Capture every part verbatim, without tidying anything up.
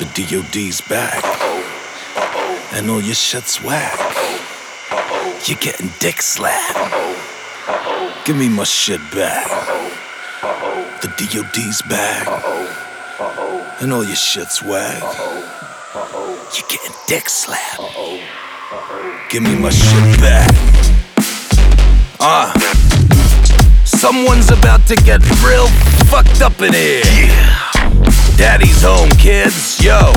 The D O D's back, and all your shit's whack. You're getting dick slapped. Give me my shit back. The D O D's back, and all your shit's whack. You're getting dick slapped. Give me my shit back. Ah, uh, someone's about to get real fucked up in here. Yeah. Daddy's home, kids, yo.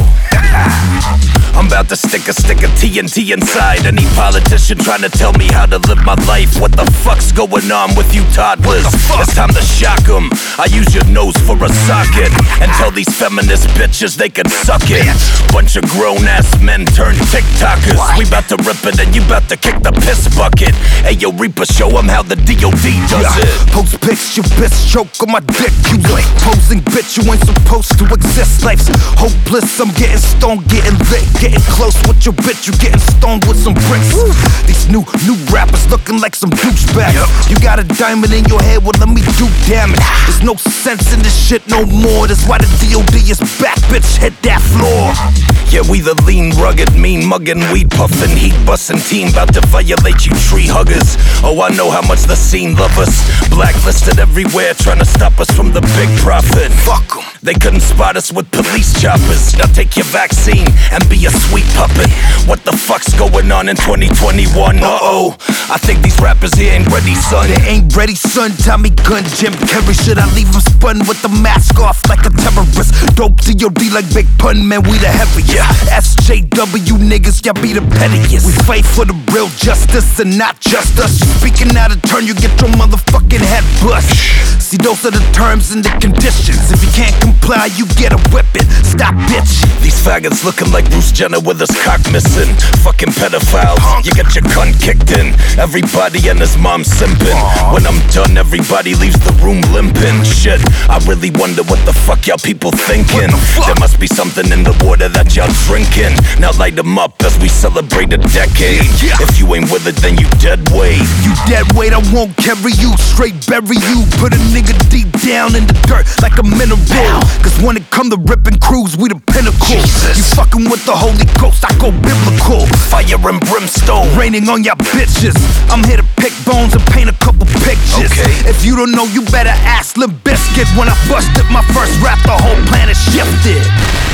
I'm about to stick a stick of T N T inside any politician trying to tell me how to live my life. What the fuck's going on with you toddlers? It's time to shock 'em. I use your nose for a socket and tell these feminist bitches they can suck it. Bunch of grown-ass men turned TikTokers. We bout to rip it and you bout to kick the piss bucket. Hey yo, Reaper, show 'em how the D O D does it. Post pics, your bitch choke on my dick. You ain't posing, bitch, you ain't supposed to exist. Life's hopeless, I'm getting stoned, getting lit. Getting close with your bitch, you getting stoned with some bricks. Woo. These new, new rappers looking like some douchebags. Yep. You got a diamond in your head, well let me do damage. There's no sense in this shit no more. That's why the D O D is back, bitch, hit that floor. Yeah, we the lean, rugged, mean, muggin', weed puffin', heat bustin' team, bout to violate you tree huggers. Oh, I know how much the scene love us. Blacklisted everywhere, trying to stop us from the big profit. Fuck 'em. They couldn't spot us with police choppers. Now take your vaccine and be a sweet puppet. What the fuck's going on in twenty twenty-one? Uh-oh, I think these rappers here ain't ready, son. They ain't ready, son. Tommy Gun, Jim Carrey. Should I leave him spun with the mask off like a terrorist? Dope D O D like Big Pun, man, we the heaviest. S J W niggas, y'all be the pettiest. We fight for the real justice and not just us. You speaking out of turn, you get your motherfucking head bust. See, those are the terms and the conditions. If you can't comply, you get a whipping. Stop, bitch. These faggots looking like Bruce Jenner with his cock missing. Fucking pedophiles, you get your cunt kicked in. Everybody and his mom simping. When I'm done, everybody leaves the room limping. Shit, I really wonder what the fuck y'all people thinking. The there must be something in the water that y'all drinking. Now light them up as we celebrate a decade. Yeah. If you ain't with it, then you dead weight. You dead weight, I won't carry you. Straight bury you. Put a nigga deep down in the dirt like a mineral. Cause when it come to ripping crews, we the pinnacle. Jesus. You fucking with the Holy Ghost, I go biblical. Fire and brimstone raining on y'all bitches. I'm here to pick bones and paint a couple pictures. Okay. If you don't know, you better ask Limp Bizkit. When I busted my first rap, the whole planet shifted.